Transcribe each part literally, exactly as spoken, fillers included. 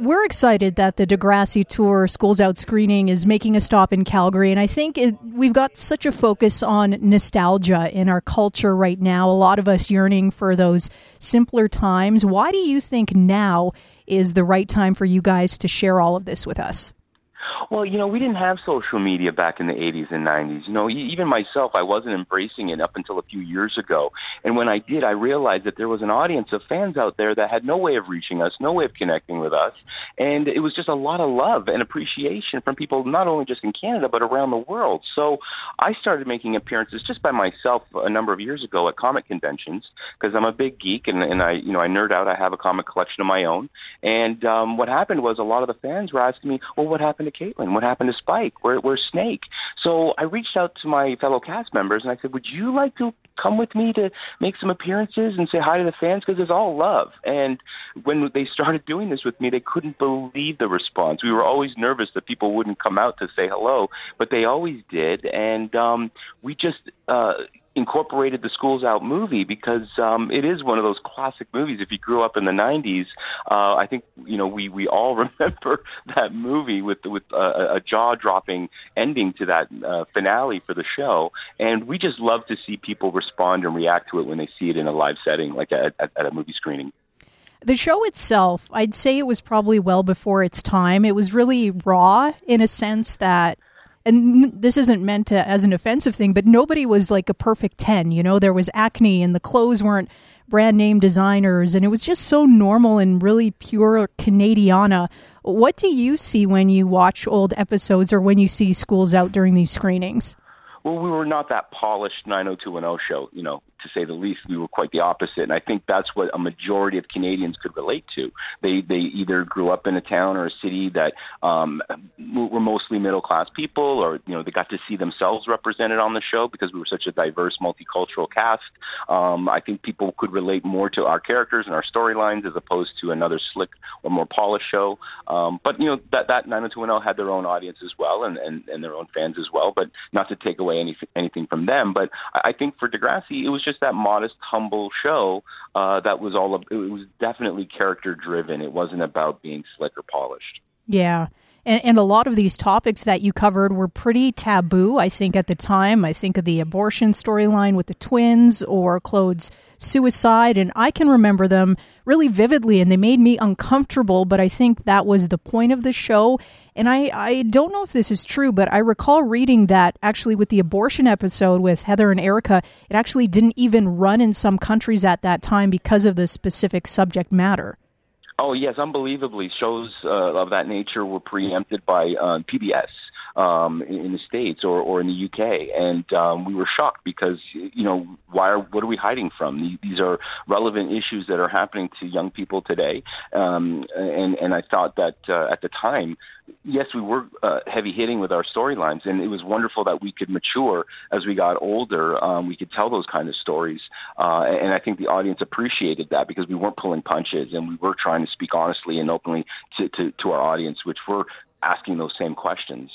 we're excited that the Degrassi Tour Schools Out screening is making a stop in Calgary, and I think it, we've got such a focus on nostalgia in our culture right now, a lot of us yearning for those simpler times. Why do you think now is the right time for you guys to share all of this with us? Well, you know, we didn't have social media back in the eighties and nineties. You know, even myself, I wasn't embracing it up until a few years ago. And when I did, I realized that there was an audience of fans out there that had no way of reaching us, no way of connecting with us. And it was just a lot of love and appreciation from people, not only just in Canada, but around the world. So I started making appearances just by myself a number of years ago at comic conventions, because I'm a big geek and, and I, you know, I nerd out. I have a comic collection of my own. And um, what happened was a lot of the fans were asking me, well, what happened to Caitlin? What happened to Spike? Where, where's Snake? So I reached out to my fellow cast members and I said, would you like to come with me to make some appearances and say hi to the fans? Because it's all love. And when they started doing this with me, they couldn't believe the response. We were always nervous that people wouldn't come out to say hello, but they always did. And um, we just uh, incorporated the Schools Out movie because um, it is one of those classic movies. If you grew up in the nineties, uh, I think you know we, we all remember that movie with with a, a jaw-dropping ending to that uh, finale for the show. And we just love to see people respond and react to it when they see it in a live setting, like at, at, at a movie screening. The show itself, I'd say it was probably well before its time. It was really raw in a sense that, and this isn't meant to as an offensive thing, but nobody was like a perfect ten. You know, there was acne and the clothes weren't brand name designers, and it was just so normal and really pure Canadiana. What do you see when you watch old episodes or when you see Schools Out during these screenings? Well, we were not that polished nine oh two one oh show, you know, to say the least. We were quite the opposite. And I think that's what a majority of Canadians could relate to. They they either grew up in a town or a city that um, were mostly middle-class people, or, you know, they got to see themselves represented on the show because we were such a diverse, multicultural cast. Um, I think people could relate more to our characters and our storylines as opposed to another slick or more polished show. Um, but, you know, that, that nine oh two one oh had their own audience as well and, and, and their own fans as well, but not to take away anything, anything from them. But I think for Degrassi, it was just that modest, humble show uh, that was all of, it was definitely character driven. It wasn't about being slick or polished. Yeah. And, and a lot of these topics that you covered were pretty taboo, I think, at the time. I think of the abortion storyline with the twins or Claude's suicide, and I can remember them really vividly, and they made me uncomfortable, but I think that was the point of the show. And I, I don't know if this is true, but I recall reading that actually with the abortion episode with Heather and Erica, it actually didn't even run in some countries at that time because of the specific subject matter. Oh, yes, unbelievably. Shows uh, of that nature were preempted by uh, P B S um, in, in the States or, or in the U K. And um, we were shocked because, you know, why are, what are we hiding from? These are relevant issues that are happening to young people today. Um, and, and I thought that uh, at the time, yes, we were uh, heavy-hitting with our storylines, and it was wonderful that we could mature as we got older. Um, we could tell those kind of stories, uh, and I think the audience appreciated that because we weren't pulling punches, and we were trying to speak honestly and openly to, to, to our audience, which were asking those same questions.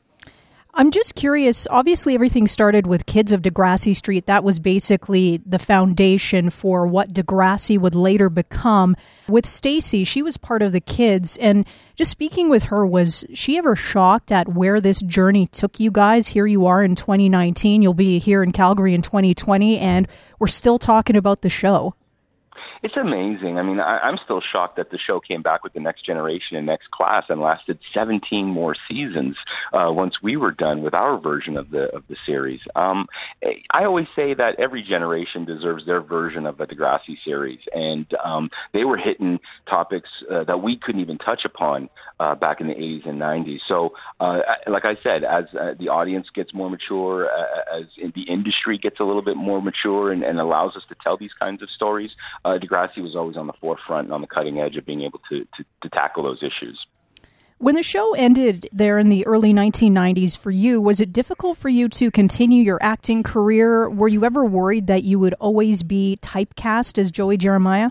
I'm just curious, obviously everything started with Kids of Degrassi Street. That was basically the foundation for what Degrassi would later become. With Stacey, she was part of the kids, and just speaking with her, was she ever shocked at where this journey took you guys? Here you are in twenty nineteen, you'll be here in Calgary in twenty twenty, and we're still talking about the show. It's amazing. I mean, I, I'm still shocked that the show came back with the next generation and next class and lasted seventeen more seasons uh, once we were done with our version of the of the series. Um, I always say that every generation deserves their version of the Degrassi series, and um, they were hitting topics uh, that we couldn't even touch upon uh, back in the eighties and nineties. So, uh, like I said, as uh, the audience gets more mature, uh, as the industry gets a little bit more mature and, and allows us to tell these kinds of stories, uh, Degrassi was always on the forefront and on the cutting edge of being able to, to, to tackle those issues. When the show ended there in the early nineteen nineties for you, was it difficult for you to continue your acting career? Were you ever worried that you would always be typecast as Joey Jeremiah?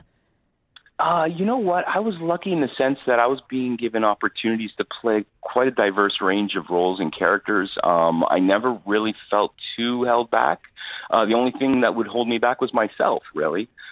Uh, you know what? I was lucky in the sense that I was being given opportunities to play quite a diverse range of roles and characters. Um, I never really felt too held back. Uh, the only thing that would hold me back was myself, really.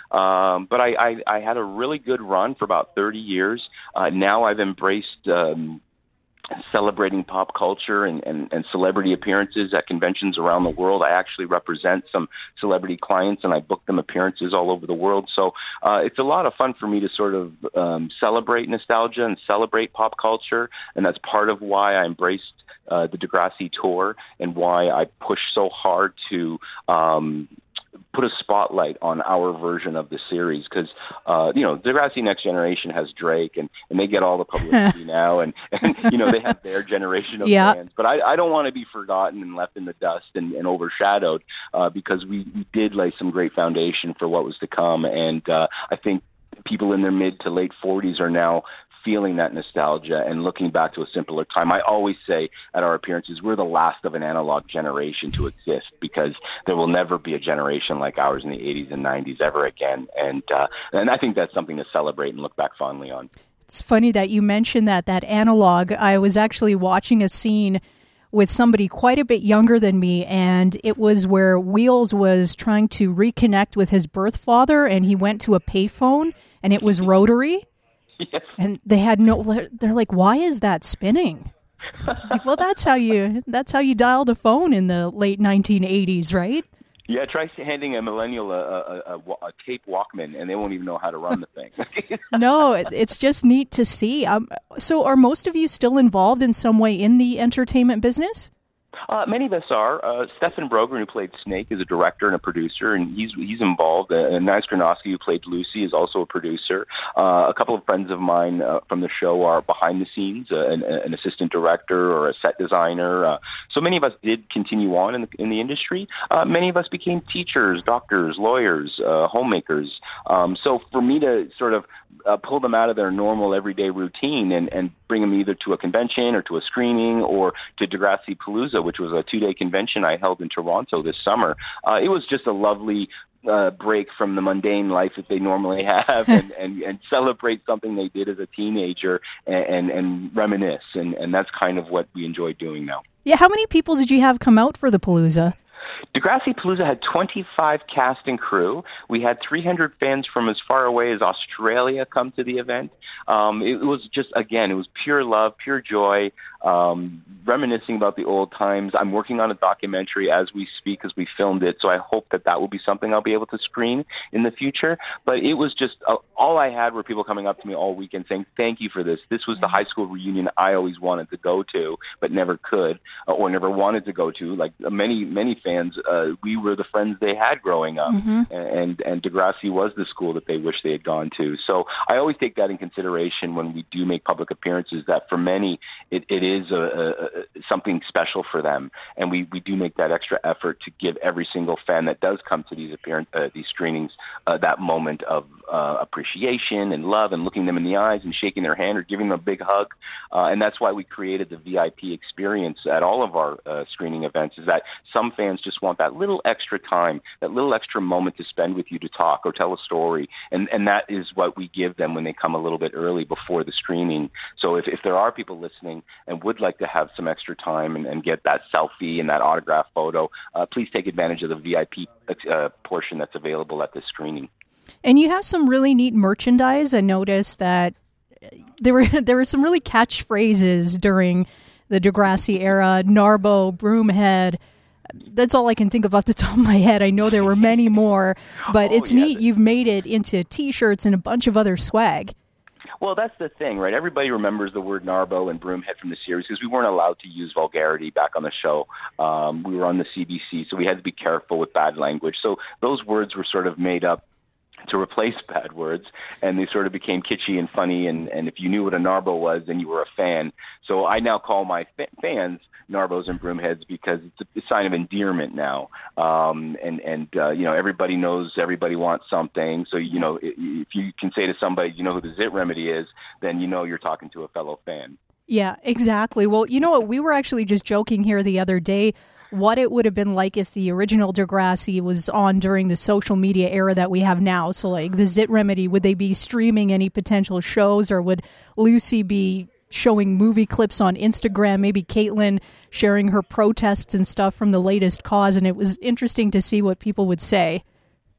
Um, but I, I, I had a really good run for about thirty years. Uh, now I've embraced um, celebrating pop culture and, and, and celebrity appearances at conventions around the world. I actually represent some celebrity clients, and I book them appearances all over the world. So uh, it's a lot of fun for me to sort of um, celebrate nostalgia and celebrate pop culture, and that's part of why I embraced uh, the Degrassi tour and why I push so hard to um, put a spotlight on our version of the series, because uh, you know, Degrassi Next Generation has Drake, and, and they get all the publicity now, and, and you know, they have their generation of yeah. fans. But I, I don't want to be forgotten and left in the dust and, and overshadowed, uh, because we, we did lay some great foundation for what was to come, and uh, I think people in their mid to late forties are now feeling that nostalgia and looking back to a simpler time. I always say at our appearances, we're the last of an analog generation to exist, because there will never be a generation like ours in the eighties and nineties ever again. And uh, and I think that's something to celebrate and look back fondly on. It's funny that you mentioned that, that analog. I was actually watching a scene with somebody quite a bit younger than me, and it was where Wheels was trying to reconnect with his birth father, and he went to a payphone, and it was rotary. Yes. And they had no, they're like, why is that spinning? Like, well, that's how you, that's how you dialed a phone in the late nineteen eighties, right? Yeah, try handing a millennial a, a, a, a tape Walkman, and they won't even know how to run the thing. No, it's just neat to see. Um, so are most of you still involved in some way in the entertainment business? Uh, many of us are. Uh, Stefan Brogren, who played Snake, is a director and a producer, and he's he's involved. Uh, and Nice Gronowski, who played Lucy, is also a producer. Uh, a couple of friends of mine uh, from the show are behind the scenes, uh, an, an assistant director or a set designer. Uh, so many of us did continue on in the, in the industry. Uh, many of us became teachers, doctors, lawyers, uh, homemakers. Um, so for me to sort of uh, pull them out of their normal everyday routine and, and bring them either to a convention or to a screening or to Degrassi Palooza, which was a two-day convention I held in Toronto this summer. Uh, it was just a lovely uh, break from the mundane life that they normally have and, and, and celebrate something they did as a teenager and, and, and reminisce. And, and that's kind of what we enjoy doing now. Yeah, how many people did you have come out for the Palooza? Degrassi Palooza had twenty-five cast and crew. We had three hundred fans from as far away as Australia come to the event. Um, it was just, again, it was pure love, pure joy, um, reminiscing about the old times. I'm working on a documentary as we speak, as we filmed it, so I hope that that will be something I'll be able to screen in the future. But it was just, uh, all I had were people coming up to me all weekend saying, thank you for this. This was the high school reunion I always wanted to go to, but never could, uh, or never wanted to go to. Like many, many fans, uh, we were the friends they had growing up, mm-hmm. and, and Degrassi was the school that they wish they had gone to. So I always take that in consideration when we do make public appearances, that for many, it, it is a, a, a, something special for them. And we, we do make that extra effort to give every single fan that does come to these appearance, uh, these screenings, uh, that moment of uh, appreciation and love and looking them in the eyes and shaking their hand or giving them a big hug. Uh, and that's why we created the V I P experience at all of our uh, screening events, is that some fans just want that little extra time, that little extra moment to spend with you to talk or tell a story. And, and that is what we give them when they come a little bit early before the screening. So if, if there are people listening and would like to have some extra time and, and get that selfie and that autograph photo, uh, please take advantage of the V I P uh, portion that's available at this screening. And you have some really neat merchandise. I noticed that there were there were some really catchphrases during the Degrassi era. Narbo, Broomhead. That's all I can think of off the top of my head. I know there were many more, but oh, it's yeah. neat. You've made it into T-shirts and a bunch of other swag. Well, that's the thing, right? Everybody remembers the word Narbo and Broomhead from the series because we weren't allowed to use vulgarity back on the show. Um, we were on the C B C, so we had to be careful with bad language. So those words were sort of made up to replace bad words, and they sort of became kitschy and funny, and, and if you knew what a Narbo was, then you were a fan. So I now call my fa- fans Narbos and Broomheads because it's a, a sign of endearment now. Um, and, and uh, you know, everybody knows everybody wants something. So, you know, if you can say to somebody, you know who the Zit Remedy is, then you know you're talking to a fellow fan. Yeah, exactly. Well, you know what? We were actually just joking here the other day what it would have been like if the original Degrassi was on during the social media era that we have now. So like the Zit Remedy, would they be streaming any potential shows, or would Lucy be showing movie clips on Instagram? Maybe Caitlin sharing her protests and stuff from the latest cause. And it was interesting to see what people would say.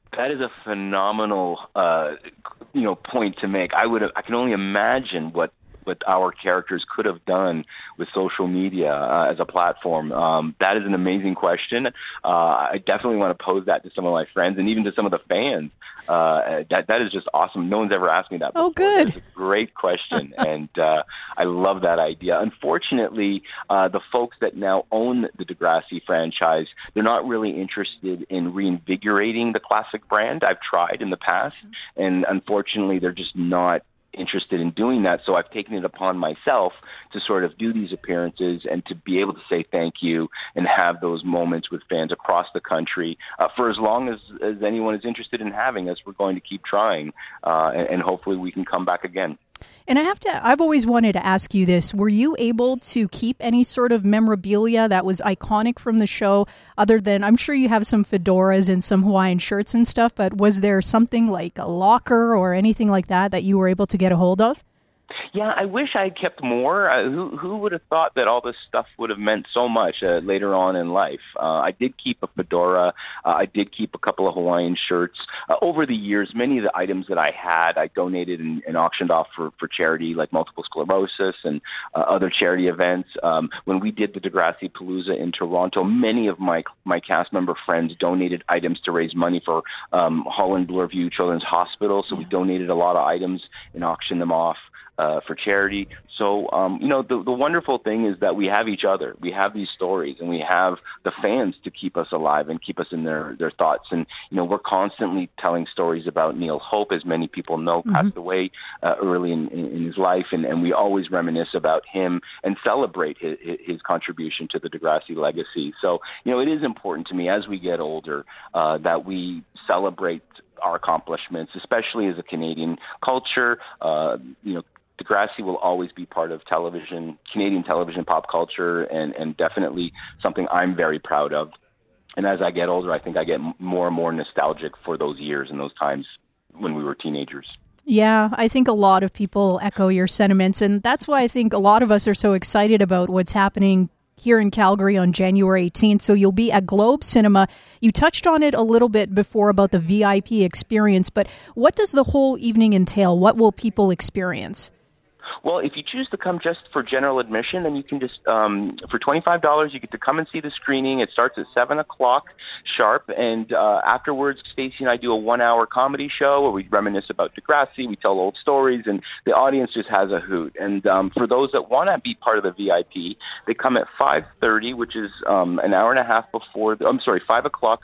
That is a phenomenal, uh, you know, point to make. I would, I can only imagine what what our characters could have done with social media uh, as a platform. Um, that is an amazing question. Uh, I definitely want to pose that to some of my friends and even to some of the fans. Uh, that that is just awesome. No one's ever asked me that before. Oh, good. That's a great question, and uh, I love that idea. Unfortunately, uh, the folks that now own the Degrassi franchise, they're not really interested in reinvigorating the classic brand. I've tried in the past, and unfortunately, they're just not interested in doing that. So I've taken it upon myself to sort of do these appearances and to be able to say thank you and have those moments with fans across the country uh, for as long as, as anyone is interested in having us. We're going to keep trying, uh, and, and hopefully we can come back again. And I have to, I've always wanted to ask you this. Were you able to keep any sort of memorabilia that was iconic from the show, other than, I'm sure you have some fedoras and some Hawaiian shirts and stuff, but was there something like a locker or anything like that that you were able to get a hold of? Yeah, I wish I had kept more. Uh, who who would have thought that all this stuff would have meant so much uh, later on in life? Uh, I did keep a fedora. Uh, I did keep a couple of Hawaiian shirts. Uh, over the years, many of the items that I had, I donated and, and auctioned off for, for charity, like multiple sclerosis and uh, other charity events. Um, when we did the Degrassi Palooza in Toronto, many of my my cast member friends donated items to raise money for um, Holland Bloorview Children's Hospital. So we donated a lot of items and auctioned them off Uh, for charity. So, um, you know, the, the wonderful thing is that we have each other. We have these stories, and we have the fans to keep us alive and keep us in their, their thoughts. And, you know, we're constantly telling stories about Neil Hope, as many people know, mm-hmm. passed away uh, early in, in, in his life, and, and we always reminisce about him and celebrate his, his contribution to the Degrassi legacy. So, you know, it is important to me as we get older uh, that we celebrate our accomplishments, especially as a Canadian culture. Uh, you know, Degrassi will always be part of television, Canadian television pop culture, and, and definitely something I'm very proud of. And as I get older, I think I get more and more nostalgic for those years and those times when we were teenagers. Yeah, I think a lot of people echo your sentiments, and that's why I think a lot of us are so excited about what's happening here in Calgary on January eighteenth. So you'll be at Globe Cinema. You touched on it a little bit before about the V I P experience, but what does the whole evening entail? What will people experience? Well, if you choose to come just for general admission, then you can just, um, for twenty-five dollars, you get to come and see the screening. It starts at seven o'clock sharp, and uh, afterwards, Stacey and I do a one-hour comedy show where we reminisce about Degrassi, we tell old stories, and the audience just has a hoot. And um, for those that want to be part of the V I P, they come at five thirty, which is um, an hour and a half before, the, I'm sorry, five o'clock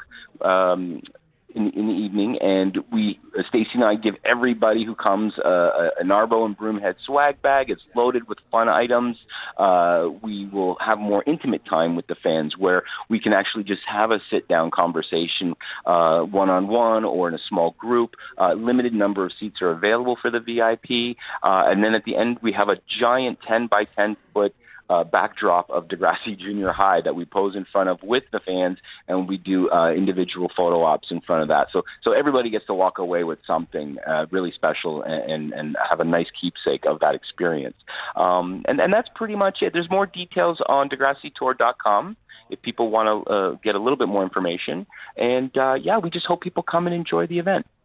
um In, in the evening, and we, uh, Stacey and I, give everybody who comes uh, a Narbo and Broomhead swag bag. It's loaded with fun items. Uh, we will have more intimate time with the fans, where we can actually just have a sit-down conversation, uh, one-on-one or in a small group. Uh, limited number of seats are available for the V I P, uh, and then at the end we have a giant ten by ten foot Uh, backdrop of Degrassi Junior High that we pose in front of with the fans, and we do uh, individual photo ops in front of that. So so everybody gets to walk away with something uh, really special and, and, and have a nice keepsake of that experience. Um, and, and that's pretty much it. There's more details on Degrassi Tour dot com if people want to uh, get a little bit more information. And, uh, yeah, we just hope people come and enjoy the event.